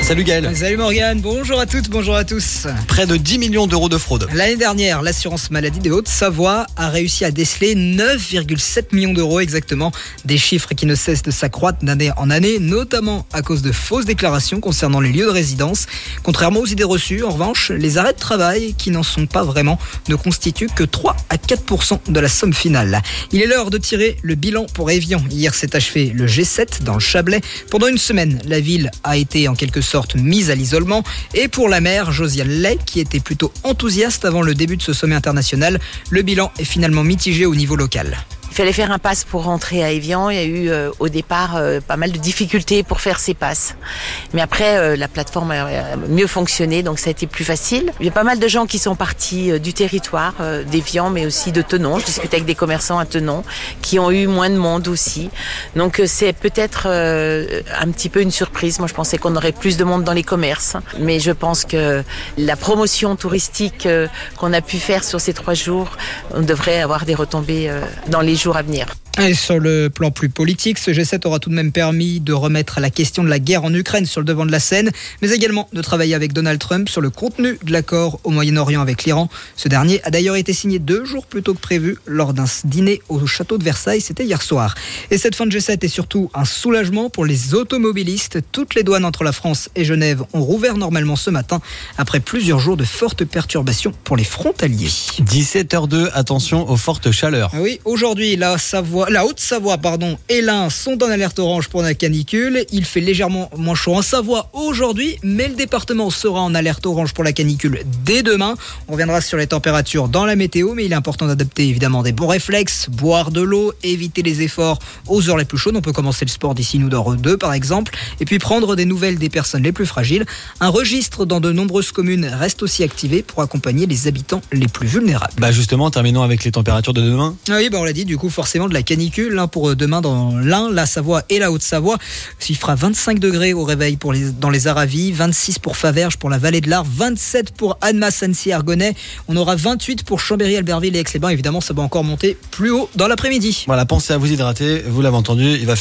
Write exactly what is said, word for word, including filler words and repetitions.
Salut Gaël. Salut Morgane, bonjour à toutes, bonjour à tous. Près de dix millions d'euros de fraude. L'année dernière, l'assurance maladie des Hautes-Savoie a réussi à déceler neuf virgule sept millions d'euros exactement. Des chiffres qui ne cessent de s'accroître d'année en année, notamment à cause de fausses déclarations concernant les lieux de résidence. Contrairement aux idées reçues, en revanche, les arrêts de travail, qui n'en sont pas vraiment, ne constituent que trois à quatre pour cent de la somme finale. Il est l'heure de tirer le bilan pour Évian. Hier s'est achevé le G sept dans le Chablais. Pendant une semaine, la ville a été en quelque sorte mise à l'isolement. Et pour la maire, Josiane Lay, qui était plutôt enthousiaste avant le début de ce sommet international, le bilan est finalement mitigé au niveau local. Il fallait faire un pass pour rentrer à Évian. Il y a eu euh, au départ euh, pas mal de difficultés pour faire ces passes. Mais après, euh, la plateforme a mieux fonctionné, donc ça a été plus facile. Il y a pas mal de gens qui sont partis euh, du territoire euh, d'Évian, mais aussi de Thonon. Je discutais avec des commerçants à Thonon qui ont eu moins de monde aussi. Donc euh, c'est peut-être euh, un petit peu une surprise. Moi, je pensais qu'on aurait plus de monde dans les commerces. Mais je pense que la promotion touristique euh, qu'on a pu faire sur ces trois jours, on devrait avoir des retombées euh, dans les jours à venir. Et sur le plan plus politique, ce G sept aura tout de même permis de remettre la question de la guerre en Ukraine sur le devant de la scène, mais également de travailler avec Donald Trump sur le contenu de l'accord au Moyen-Orient avec l'Iran. Ce dernier a d'ailleurs été signé deux jours plus tôt que prévu lors d'un dîner au château de Versailles, c'était hier soir. Et cette fin de G sept est surtout un soulagement pour les automobilistes. Toutes les douanes entre la France et Genève ont rouvert normalement ce matin, après plusieurs jours de fortes perturbations pour les frontaliers. dix-sept heures deux, attention aux fortes chaleurs. Oui, aujourd'hui, la Savoie, la Haute-Savoie pardon, et l'Ain sont en alerte orange pour la canicule. Il fait légèrement moins chaud en Savoie aujourd'hui, mais le département sera en alerte orange pour la canicule dès demain. On reviendra sur les températures dans la météo, mais il est important d'adopter évidemment des bons réflexes, boire de l'eau, éviter les efforts aux heures les plus chaudes. On peut commencer le sport d'ici une heure ou deux par exemple, et puis prendre des nouvelles des personnes les plus fragiles. Un registre dans de nombreuses communes reste aussi activé pour accompagner les habitants les plus vulnérables. Bah justement, terminons avec les températures de demain. Ah oui, bah on l'a dit, du coup forcément de la canicule hein, pour demain dans l'Ain, la Savoie et la Haute-Savoie. Il fera vingt-cinq degrés au réveil pour les, dans les Aravis, vingt-six pour Faverges, pour la vallée de l'Arve, vingt-sept pour Annemasse, Annecy, Argonay. On aura vingt-huit pour Chambéry, Albertville et Aix-les-Bains. Évidemment, ça va encore monter plus haut dans l'après-midi. Voilà, pensez à vous hydrater, vous l'avez entendu, il va